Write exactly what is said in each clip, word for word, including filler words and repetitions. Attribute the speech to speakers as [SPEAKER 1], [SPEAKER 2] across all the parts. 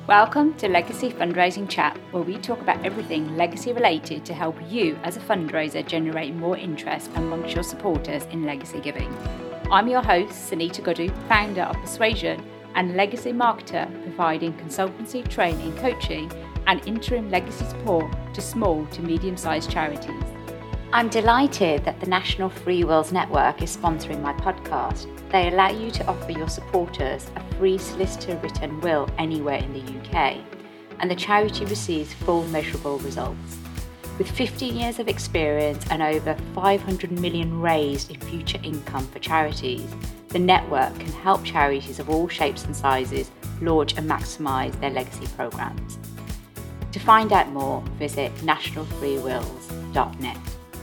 [SPEAKER 1] Welcome to Legacy Fundraising Chat, where we talk about everything legacy related to help you as a fundraiser generate more interest amongst your supporters in legacy giving. I'm your host, Sunita Gudu, founder of Persuasion and legacy marketer, providing consultancy, training, coaching and interim legacy support to small to medium-sized charities.
[SPEAKER 2] I'm delighted that the National Free Wills Network is sponsoring my podcast. They allow you to offer your supporters a free solicitor-written will anywhere in the U K, and the charity receives full measurable results. With fifteen years of experience and over five hundred million raised in future income for charities, the network can help charities of all shapes and sizes launch and maximise their legacy programmes. To find out more, visit national free wills dot net.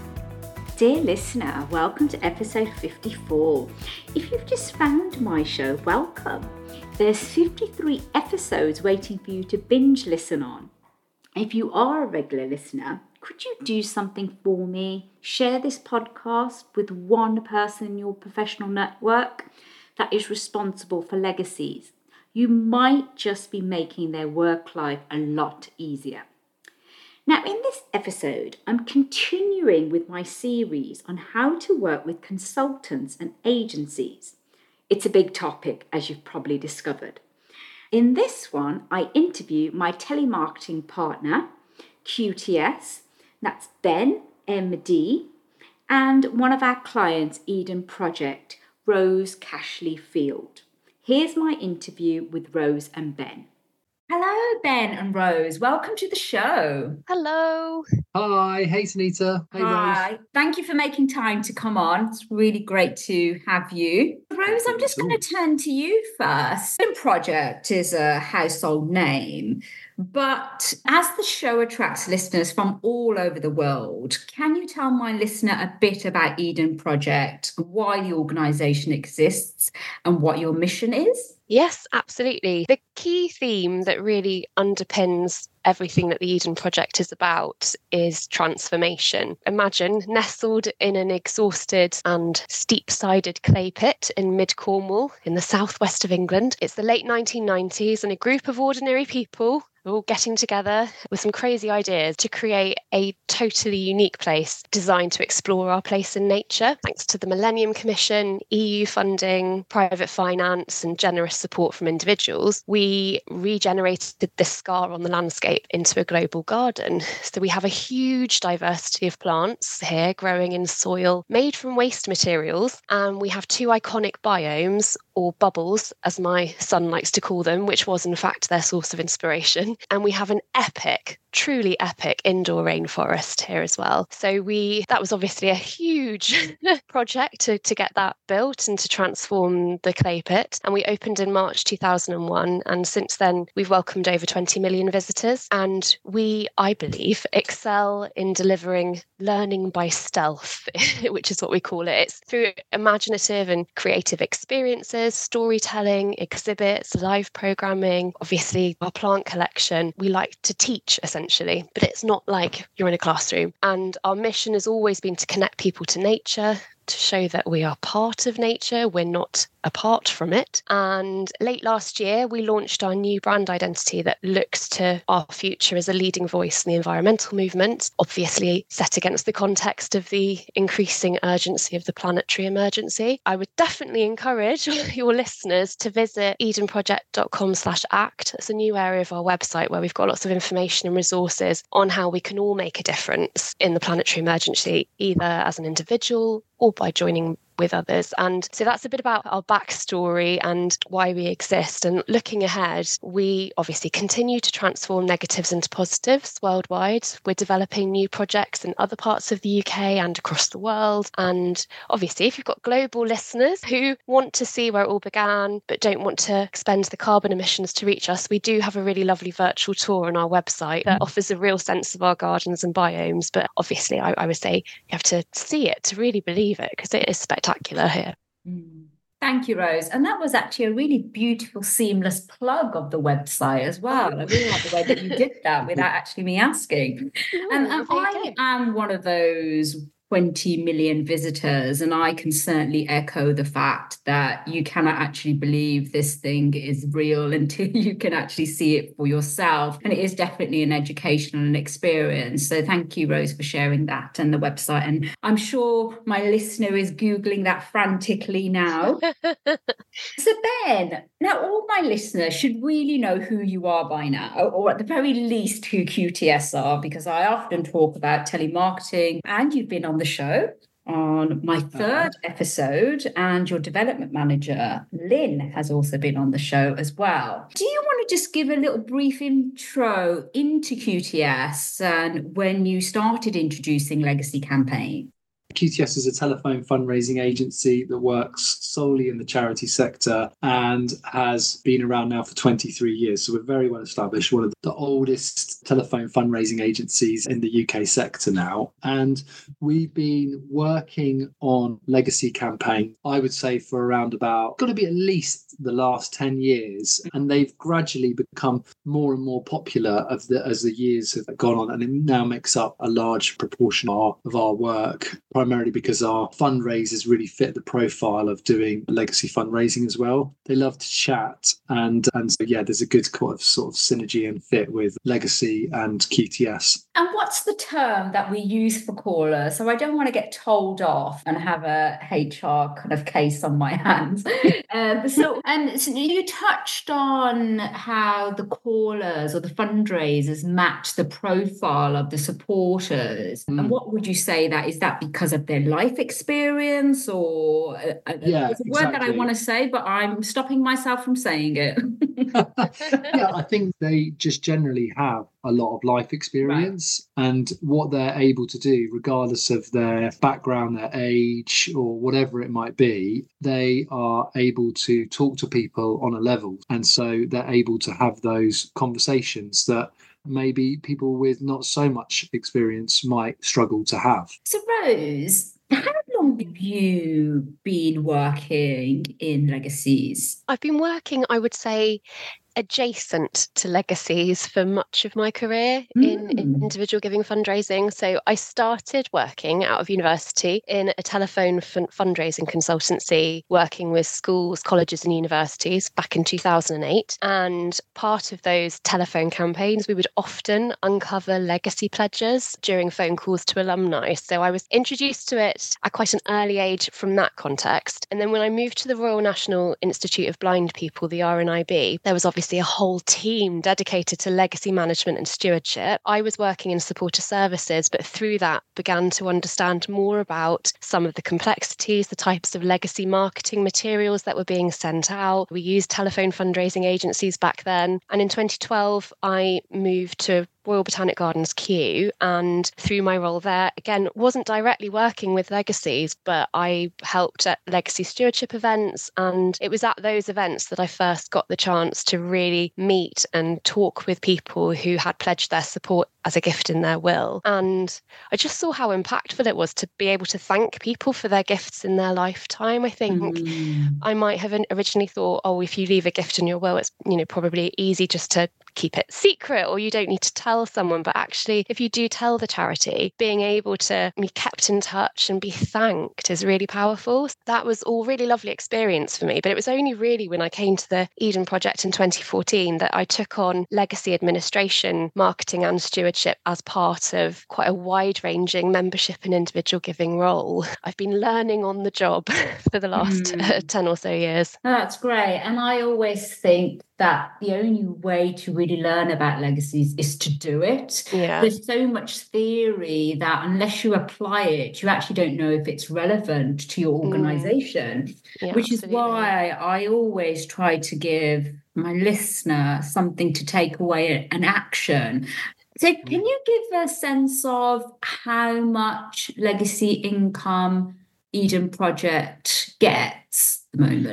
[SPEAKER 3] Dear listener, welcome to episode fifty-four. If you've just found my show, welcome. There's fifty-three episodes waiting for you to binge listen on. If you are a regular listener, could you do something for me? Share this podcast with one person in your professional network that is responsible for legacies. You might just be making their work life a lot easier. Now, in this episode, I'm continuing with my series on how to work with consultants and agencies. It's a big topic, as you've probably discovered. In this one, I interview my telemarketing partner, Q T S, that's Ben, M D, and one of our clients, Eden Project, Rose Cashley Field. Here's my interview with Rose and Ben. Hello, Ben and Rose. Welcome to the show.
[SPEAKER 4] Hello.
[SPEAKER 5] Hi. Hey, Sunita. Hey,
[SPEAKER 3] Hi.
[SPEAKER 5] Rose.
[SPEAKER 3] Thank you for making time to come on. It's really great to have you. Rose, I'm just going to turn to you first. Eden Project is a household name, but as the show attracts listeners from all over the world, can you tell my listener a bit about Eden Project, why the organisation exists and what your mission is?
[SPEAKER 4] Yes, absolutely. The key theme that really underpins everything that the Eden Project is about is transformation. Imagine nestled in an exhausted and steep-sided clay pit in mid-Cornwall in the southwest of England. It's the late nineteen nineties and a group of ordinary people all getting together with some crazy ideas to create a totally unique place designed to explore our place in nature. Thanks to the Millennium Commission, E U funding, private finance and generous support from individuals, we regenerated this scar on the landscape into a global garden. So we have a huge diversity of plants here growing in soil made from waste materials, and we have two iconic biomes, or bubbles, as my son likes to call them, which was in fact their source of inspiration. And we have an epic, truly epic indoor rainforest here as well. So we that was obviously a huge project to, to get that built and to transform the clay pit. And we opened in March two thousand one. And since then, we've welcomed over twenty million visitors. And we, I believe, excel in delivering learning by stealth, which is what we call it. It's through imaginative and creative experiences, storytelling, exhibits, live programming, obviously our plant collection. We like to teach, essentially, but it's not like you're in a classroom. And our mission has always been to connect people to nature, to show that we are part of nature, we're not apart from it. And late last year, we launched our new brand identity that looks to our future as a leading voice in the environmental movement, obviously set against the context of the increasing urgency of the planetary emergency. I would definitely encourage your listeners to visit edenproject.com slash act. It's a new area of our website where we've got lots of information and resources on how we can all make a difference in the planetary emergency, either as an individual or by joining with others. And so that's a bit about our backstory and why we exist. And looking ahead, we obviously continue to transform negatives into positives worldwide. We're developing new projects in other parts of the U K and across the world. And obviously, if you've got global listeners who want to see where it all began, but don't want to expend the carbon emissions to reach us, we do have a really lovely virtual tour on our website that offers a real sense of our gardens and biomes. But obviously, I, I would say you have to see it to really believe it, because it is spectacular. Spectacular here.
[SPEAKER 3] Mm. Thank you, Rose. And that was actually a really beautiful, seamless plug of the website as well. I really like the way that you did that without actually me asking.
[SPEAKER 4] No,
[SPEAKER 3] and and I am one of those twenty million visitors, and I can certainly echo the fact that you cannot actually believe this thing is real until you can actually see it for yourself. And it is definitely an educational experience. So thank you, Rose, for sharing that and the website. And I'm sure my listener is Googling that frantically now. So Ben, now all my listeners should really know who you are by now, or at the very least who Q T S are, because I often talk about telemarketing, and you've been on the show on my third uh-huh. episode, and your development manager, Lynn, has also been on the show as well. Do you want to just give a little brief intro into Q T S and when you started introducing Legacy Campaign?
[SPEAKER 5] Q T S is a telephone fundraising agency that works solely in the charity sector and has been around now for twenty-three years. So we're very well established, one of the oldest telephone fundraising agencies in the U K sector now. And we've been working on Legacy Campaign, I would say, for around about, got to be at least the last ten years. And they've gradually become more and more popular of the, as the years have gone on. And it now makes up a large proportion of our, of our work, primarily because our fundraisers really fit the profile of doing legacy fundraising as well. They love to chat, and and so yeah, there's a good sort of sort of synergy and fit with legacy and Q T S.
[SPEAKER 3] And what's the term that we use for callers? So I don't want to get told off and have a H R kind of case on my hands. um, so and so you touched on how the callers or the fundraisers match the profile of the supporters. Mm. And what would you say that is that because of their life experience, or uh,
[SPEAKER 5] yeah,
[SPEAKER 3] it's a word exactly. that I want to say, but I'm stopping myself from saying it.
[SPEAKER 5] Yeah, I think they just generally have a lot of life experience, right. And what they're able to do, regardless of their background, their age, or whatever it might be, they are able to talk to people on a level. And so they're able to have those conversations that maybe people with not so much experience might struggle to have.
[SPEAKER 3] So Rose, how long have you been working in Legacies?
[SPEAKER 4] I've been working, I would say, adjacent to Legacies for much of my career mm. in, in individual giving fundraising. So I started working out of university in a telephone fun- fundraising consultancy, working with schools, colleges and universities back in two thousand eight. And part of those telephone campaigns, we would often uncover legacy pledges during phone calls to alumni. So I was introduced to it at quite an early age from that context. And then when I moved to the Royal National Institute of Blind People, the R N I B, there was obviously a whole team dedicated to legacy management and stewardship. I was working in supporter services, but through that began to understand more about some of the complexities, the types of legacy marketing materials that were being sent out. We used telephone fundraising agencies back then. And in twenty twelve, I moved to Royal Botanic Gardens Kew, and through my role there, again, wasn't directly working with legacies, but I helped at legacy stewardship events, and it was at those events that I first got the chance to really meet and talk with people who had pledged their support as a gift in their will. And I just saw how impactful it was to be able to thank people for their gifts in their lifetime. I think mm. I might have originally thought, oh, if you leave a gift in your will, it's, you know, probably easy just to keep it secret, or you don't need to tell someone. But actually, if you do tell the charity, being able to be kept in touch and be thanked is really powerful. That was all really lovely experience for me. But it was only really when I came to the Eden Project in twenty fourteen that I took on legacy administration, marketing and stewardship as part of quite a wide-ranging membership and individual giving role. I've been learning on the job for the last mm. uh, ten or so years.
[SPEAKER 3] That's great. And I always think that the only way to really learn about legacies is to do it.
[SPEAKER 4] Yeah.
[SPEAKER 3] There's so much theory that unless you apply it, you actually don't know if it's relevant to your organisation, mm. yeah, which absolutely. Is why I always try to give my listener something to take away, an action. So can you give a sense of how much legacy income Eden Project gets at the moment?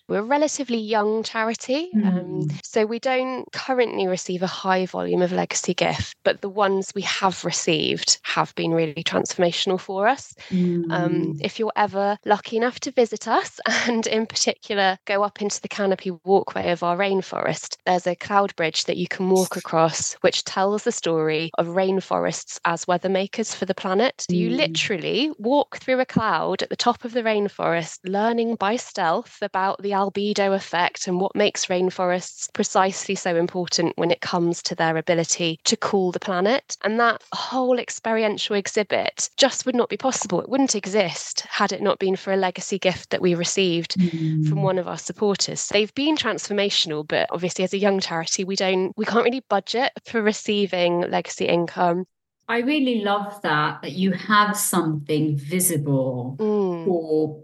[SPEAKER 4] We're a relatively young charity,
[SPEAKER 3] Mm.
[SPEAKER 4] um, so we don't currently receive a high volume of legacy gift, but the ones we have received have been really transformational for us.
[SPEAKER 3] Mm.
[SPEAKER 4] Um, if you're ever lucky enough to visit us, and in particular go up into the canopy walkway of our rainforest, there's a cloud bridge that you can walk across, which tells the story of rainforests as weather makers for the planet. Mm. You literally walk through a cloud at the top of the rainforest, learning by stealth about the albedo effect and what makes rainforests precisely so important when it comes to their ability to cool the planet. And that whole experiential exhibit just would not be possible. It wouldn't exist had it not been for a legacy gift that we received mm. from one of our supporters. They've been transformational, but obviously as a young charity, we don't, we can't really budget for receiving legacy income.
[SPEAKER 3] I really love that, that you have something visible mm. for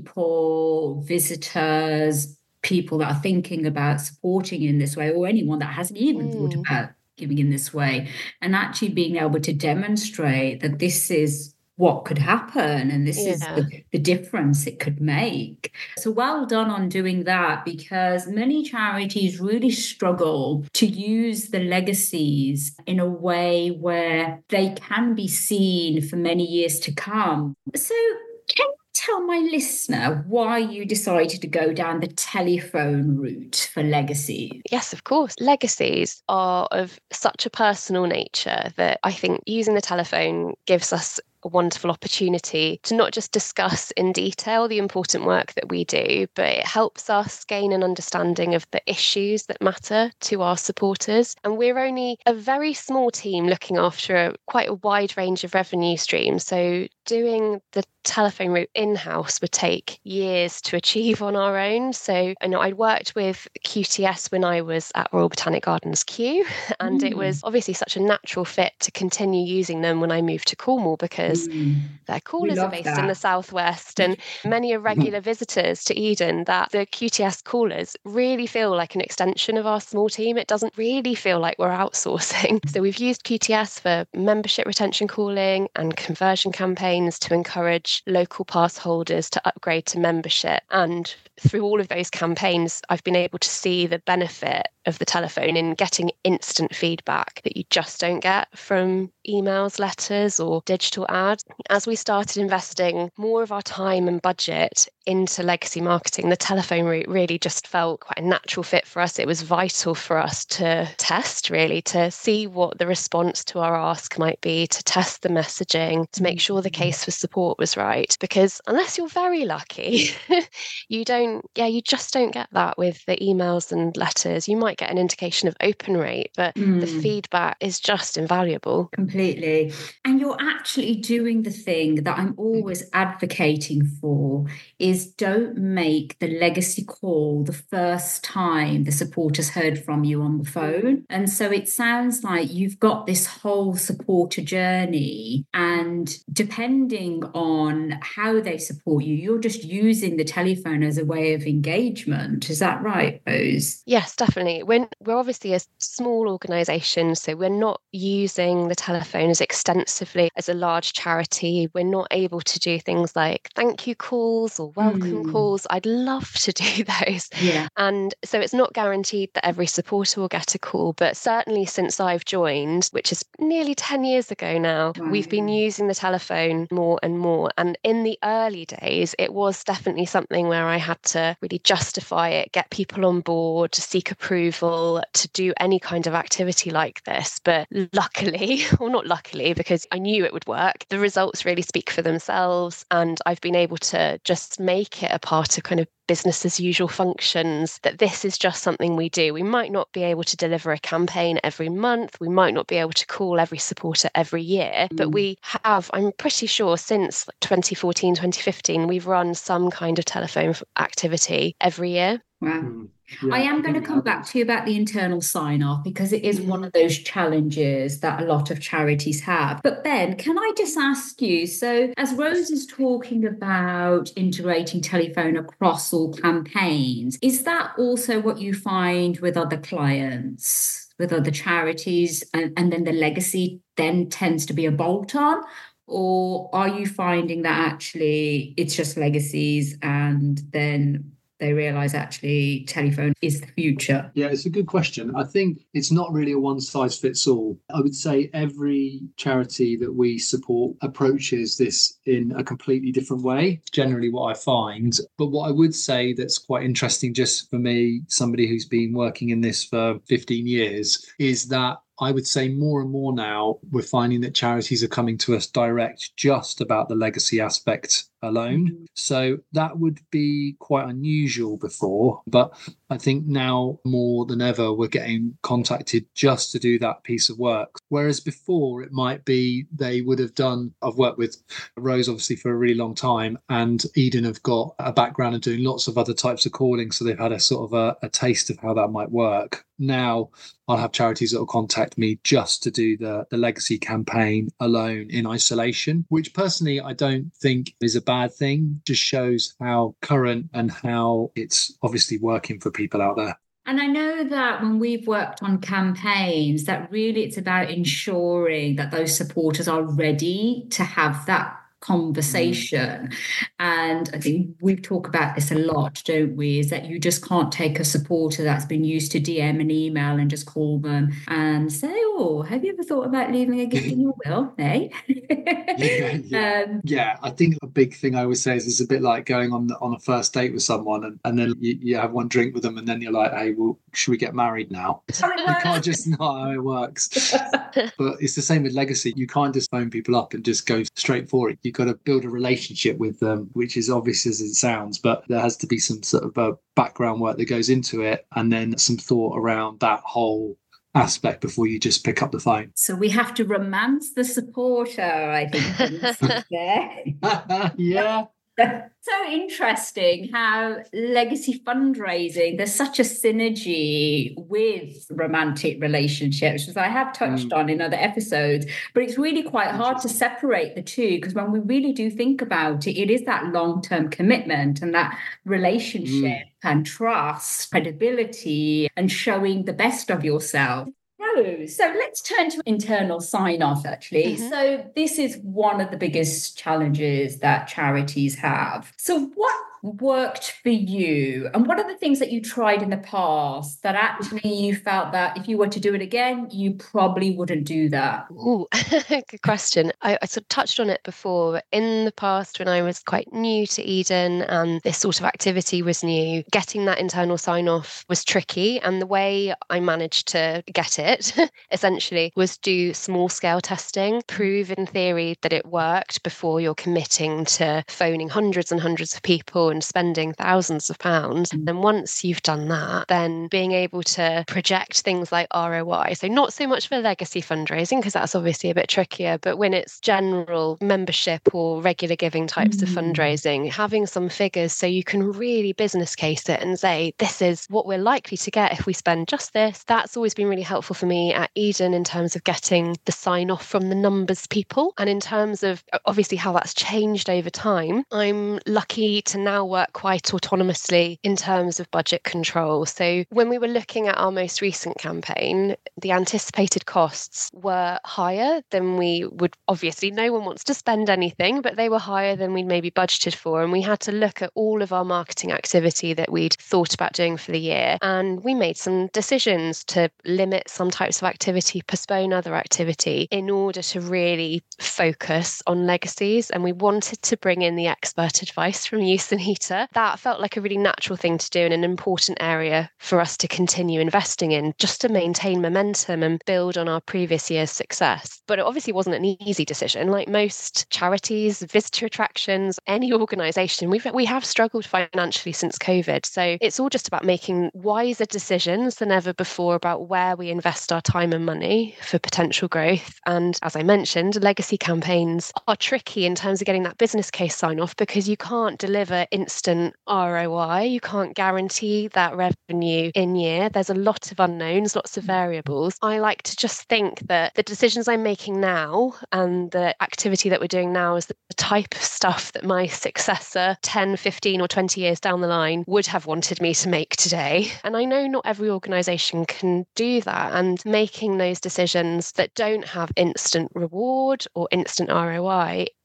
[SPEAKER 3] people, visitors, people that are thinking about supporting in this way, or anyone that hasn't even mm. thought about giving in this way, and actually being able to demonstrate that this is what could happen and this yeah. is the, the difference it could make. So well done on doing that, because many charities really struggle to use the legacies in a way where they can be seen for many years to come. So can you tell my listener why you decided to go down the telephone route for legacies?
[SPEAKER 4] Yes, of course. Legacies are of such a personal nature that I think using the telephone gives us a wonderful opportunity to not just discuss in detail the important work that we do, but it helps us gain an understanding of the issues that matter to our supporters. And we're only a very small team looking after a, quite a wide range of revenue streams. So doing the telephone route in-house would take years to achieve on our own. So I know I'd worked with Q T S when I was at Royal Botanic Gardens Kew, and mm. it was obviously such a natural fit to continue using them when I moved to Cornwall, because mm. their coolers are based that. in the southwest, and many are regular visitors to Eden, that the Q T S coolers really feel like an extension of our small team. It doesn't really feel like we're outsourcing. So we've used Q T S for membership retention calling and conversion campaigns to encourage local pass holders to upgrade to membership. And through all of those campaigns, I've been able to see the benefit of the telephone in getting instant feedback that you just don't get from emails, letters, or digital ads. As we started investing more of our time and budget into legacy marketing, the telephone route really just felt quite a natural fit for us. It was vital for us to test, really, to see what the response to our ask might be, to test the messaging, to make sure the case for support was right. Because unless you're very lucky, you don't, yeah, you just don't get that with the emails and letters. You might get an indication of open rate, but mm. the feedback is just invaluable.
[SPEAKER 3] Completely. And you're actually doing the thing that I'm always advocating for, is don't make the legacy call the first time the supporter's heard from you on the phone. And so it sounds like you've got this whole supporter journey, and depending on how they support you, you're just using the telephone as a way of engagement. Is that right, Rose?
[SPEAKER 4] Yes, definitely. We're, we're obviously a small organisation, so we're not using the telephone as extensively as a large charity. We're not able to do things like thank you calls or welcome mm. calls. I'd love to do those.
[SPEAKER 3] Yeah.
[SPEAKER 4] And so it's not guaranteed that every supporter will get a call, but certainly since I've joined, which is nearly ten years ago now, wow. we've been using the telephone more and more. And in the early days, it was definitely something where I had to really justify it, get people on board, to seek approval, to do any kind of activity like this. But luckily, or not luckily, because I knew it would work, the results really speak for themselves. And I've been able to just make it a part of kind of business as usual functions, that this is just something we do. We might not be able to deliver a campaign every month. We might not be able to call every supporter every year, mm. but we have, I'm pretty sure since twenty fourteen, twenty fifteen, we've run some kind of telephone activity every year.
[SPEAKER 3] Wow. Mm. Yeah, I am going to come back to you about the internal sign-off, because it is one of those challenges that a lot of charities have. But Ben, can I just ask you, so as Rose is talking about integrating telephone across all campaigns, is that also what you find with other clients, with other charities, and, and then the legacy then tends to be a bolt-on? Or are you finding that actually it's just legacies and then they realise actually telephone is the future?
[SPEAKER 5] Yeah, it's a good question. I think it's not really a one size fits all. I would say every charity that we support approaches this in a completely different way, generally what I find. But what I would say that's quite interesting, just for me, somebody who's been working in this for fifteen years, is that I would say more and more now we're finding that charities are coming to us direct just about the legacy aspect alone. Mm-hmm. So that would be quite unusual before, but I think now more than ever we're getting contacted just to do that piece of work. Whereas before it might be they would have done, I've worked with Rose obviously for a really long time, and Eden have got a background of doing lots of other types of calling, so they've had a sort of a, a taste of how that might work. Now I'll have charities that will contact me just to do the, the legacy campaign alone in isolation, which personally I don't think is a bad thing. Just shows how current and how it's obviously working for people out there.
[SPEAKER 3] And I know that when we've worked on campaigns, that really it's about ensuring that those supporters are ready to have that conversation. Mm. And I think we talk about this a lot, don't we, is that you just can't take a supporter that's been used to D M and email and just call them and say, oh, have you ever thought about leaving a gift in your will? Eh?
[SPEAKER 5] yeah, yeah. Um, yeah, I think a big thing I always say is it's a bit like going on on a first date with someone, and, and then you, you have one drink with them and then you're like, hey, well, should we get married now? You can't just not how it works. But it's the same with legacy. You can't just phone people up and just go straight for it. You've got to build a relationship with them, which is obvious as it sounds, but there has to be some sort of a background work that goes into it, and then some thought around that whole aspect before you just pick up the phone.
[SPEAKER 3] So we have to romance the supporter, I think. there.
[SPEAKER 5] Yeah.
[SPEAKER 3] So interesting how legacy fundraising, there's such a synergy with romantic relationships, as I have touched mm. on in other episodes, but it's really quite hard to separate the two, because when we really do think about it, it is that long-term commitment and that relationship mm. and trust, credibility, and showing the best of yourself. So let's turn to internal sign-off, actually. Mm-hmm. So this is one of the biggest challenges that charities have. So what worked for you? And what are the things that you tried in the past that actually you felt that if you were to do it again, you probably wouldn't do that?
[SPEAKER 4] Ooh, good question. I, I sort of touched on it before. In the past, when I was quite new to Eden and this sort of activity was new, getting that internal sign-off was tricky. And the way I managed to get it, essentially, was do small-scale testing, prove in theory that it worked before you're committing to phoning hundreds and hundreds of people and spending thousands of pounds. And then once you've done that, then being able to project things like R O I. So not so much for legacy fundraising, because that's obviously a bit trickier, but when it's general membership or regular giving types mm. of fundraising, having some figures so you can really business case it and say, this is what we're likely to get if we spend just this. That's always been really helpful for me at Eden in terms of getting the sign off from the numbers people. And in terms of obviously how that's changed over time, I'm lucky to now work quite autonomously in terms of budget control. So when we were looking at our most recent campaign, the anticipated costs were higher than we would, obviously no one wants to spend anything, but they were higher than we'd maybe budgeted for. And we had to look at all of our marketing activity that we'd thought about doing for the year. And we made some decisions to limit some types of activity, postpone other activity in order to really focus on legacies. And we wanted to bring in the expert advice from you, Sunita. That felt like a really natural thing to do and an important area for us to continue investing in, just to maintain momentum and build on our previous year's success. But it obviously wasn't an easy decision. Like most charities, visitor attractions, any organisation, we've we have struggled financially since COVID. So it's all just about making wiser decisions than ever before about where we invest our time and money for potential growth. And as I mentioned, legacy campaigns are tricky in terms of getting that business case sign off, because you can't deliver instant R O I. You can't guarantee that revenue in year. There's a lot of unknowns, lots of variables. I like to just think that the decisions I'm making now and the activity that we're doing now is the type of stuff that my successor ten, fifteen or twenty years down the line would have wanted me to make today. And I know not every organisation can do that, and making those decisions that don't have instant reward or instant R O I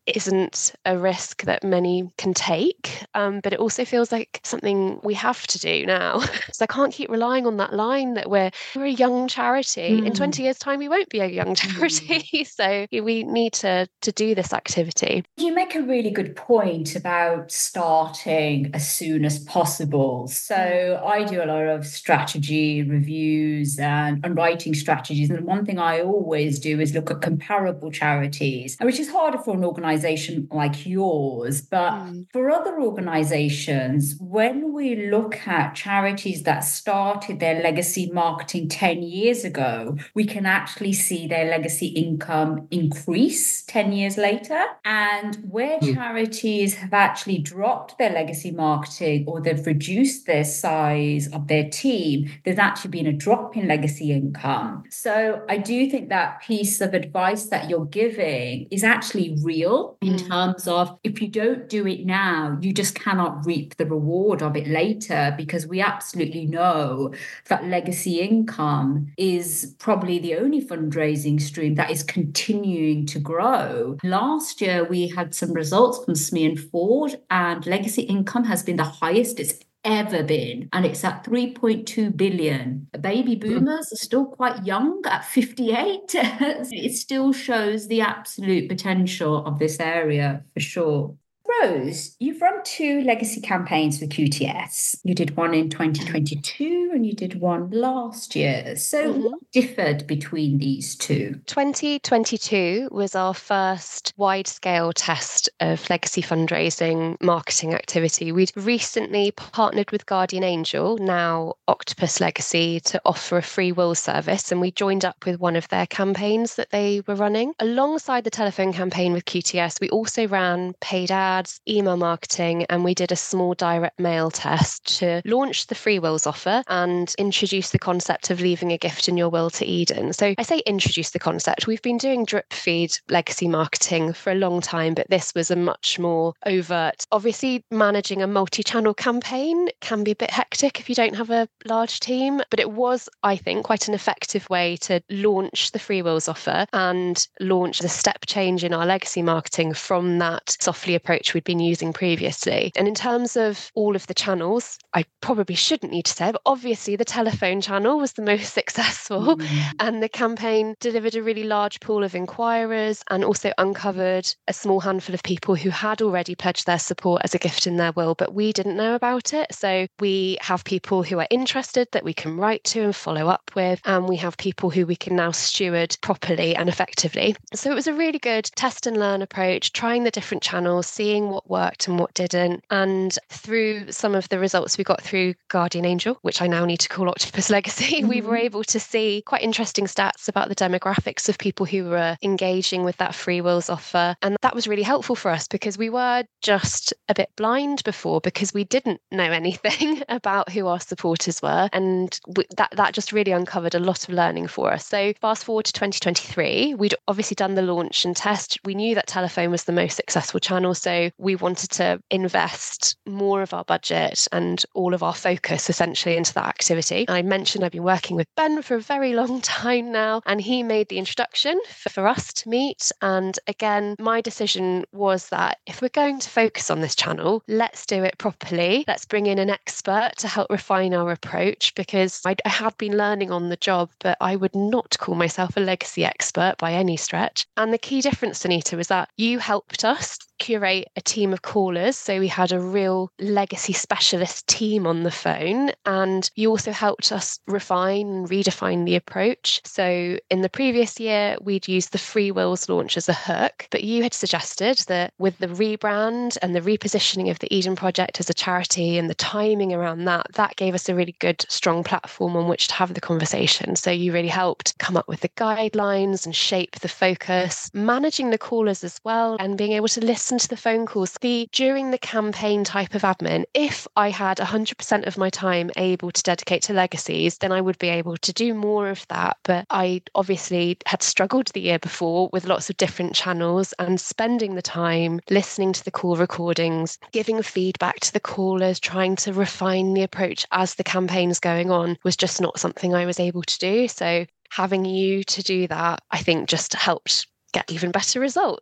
[SPEAKER 4] isn't a risk that many can take, um, but it also feels like something we have to do now. So I can't keep relying on that line that we're, we're a young charity. Mm. In twenty years' time, we won't be a young charity. Mm. So we need to, to do this activity.
[SPEAKER 3] You make a really good point about starting as soon as possible. So I do a lot of strategy reviews and, and writing strategies. And one thing I always do is look at comparable charities, which is harder for an organisation like yours. But mm. for other organisations, when we look at charities that started their legacy marketing ten years ago, we can actually see their legacy income increase ten years later. And where mm. charities have actually dropped their legacy marketing or they've reduced their size of their team, there's actually been a drop in legacy income. So I do think that piece of advice that you're giving is actually real in mm. terms of if you don't do it now, you just cannot reap the reward of it later, because we absolutely know that legacy income is probably the only fundraising stream that is continuing to grow. Last year, we had some results from S M E and Ford, and legacy income has been the highest it's ever been, and it's at three point two billion. Baby boomers are still quite young at fifty-eight. It still shows the absolute potential of this area for sure. Rose, you've run two legacy campaigns for Q T S. You did one in twenty twenty-two and you did one last year. So mm-hmm. what differed between these two?
[SPEAKER 4] twenty twenty-two was our first wide-scale test of legacy fundraising marketing activity. We'd recently partnered with Guardian Angel, now Octopus Legacy, to offer a free will service, and we joined up with one of their campaigns that they were running. Alongside the telephone campaign with Q T S, we also ran paid ads, email marketing, and we did a small direct mail test to launch the free wills offer and introduce the concept of leaving a gift in your will to Eden. So I say introduce the concept. We've been doing drip feed legacy marketing for a long time, but this was a much more overt. Obviously, managing a multi-channel campaign can be a bit hectic if you don't have a large team, but it was, I think, quite an effective way to launch the free wills offer and launch the step change in our legacy marketing from that softly approach we'd been using previously. And in terms of all of the channels, I probably shouldn't need to say, but obviously the telephone channel was the most successful, mm. and the campaign delivered a really large pool of inquirers and also uncovered a small handful of people who had already pledged their support as a gift in their will, but we didn't know about it. So we have people who are interested that we can write to and follow up with, and we have people who we can now steward properly and effectively. So it was a really good test and learn approach, trying the different channels, seeing what worked and what didn't. And through some of the results we got through Guardian Angel, which I now need to call Octopus Legacy, mm-hmm. we were able to see quite interesting stats about the demographics of people who were engaging with that free wills offer. And that was really helpful for us because we were just a bit blind before because we didn't know anything about who our supporters were. And we, that, that just really uncovered a lot of learning for us. So fast forward to twenty twenty-three, we'd obviously done the launch and test. We knew that telephone was the most successful channel. So we wanted to invest more of our budget and all of our focus essentially into that activity. I mentioned I've been working with Ben for a very long time now, and he made the introduction for, for us to meet. And again, my decision was that if we're going to focus on this channel, let's do it properly. Let's bring in an expert to help refine our approach, because I, I had been learning on the job, but I would not call myself a legacy expert by any stretch. And the key difference, Anita, was that you helped us curate a team of callers. So we had a real legacy specialist team on the phone, and you also helped us refine and redefine the approach. So in the previous year, we'd used the free wills launch as a hook, but you had suggested that with the rebrand and the repositioning of the Eden Project as a charity and the timing around that, that gave us a really good, strong platform on which to have the conversation. So you really helped come up with the guidelines and shape the focus, managing the callers as well, and being able to listen to the phone calls. The during the campaign type of admin, if I had one hundred percent of my time able to dedicate to legacies, then I would be able to do more of that. But I obviously had struggled the year before with lots of different channels, and spending the time listening to the call recordings, giving feedback to the callers, trying to refine the approach as the campaign's going on was just not something I was able to do. So having you to do that, I think, just helped get even better results.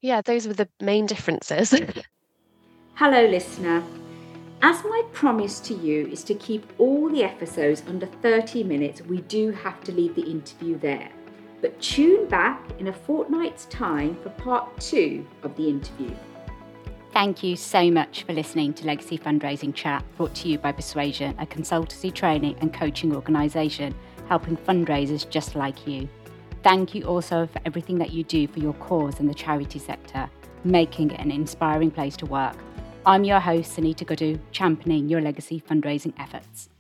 [SPEAKER 4] Yeah, those were the main differences.
[SPEAKER 3] Hello, listener. As my promise to you is to keep all the episodes under thirty minutes, we do have to leave the interview there. But tune back in a fortnight's time for part two of the interview.
[SPEAKER 1] Thank you so much for listening to Legacy Fundraising Chat, brought to you by Persuasion, a consultancy, training and coaching organisation helping fundraisers just like you. Thank you also for everything that you do for your cause in the charity sector, making it an inspiring place to work. I'm your host, Sunita Gadu, championing your legacy fundraising efforts.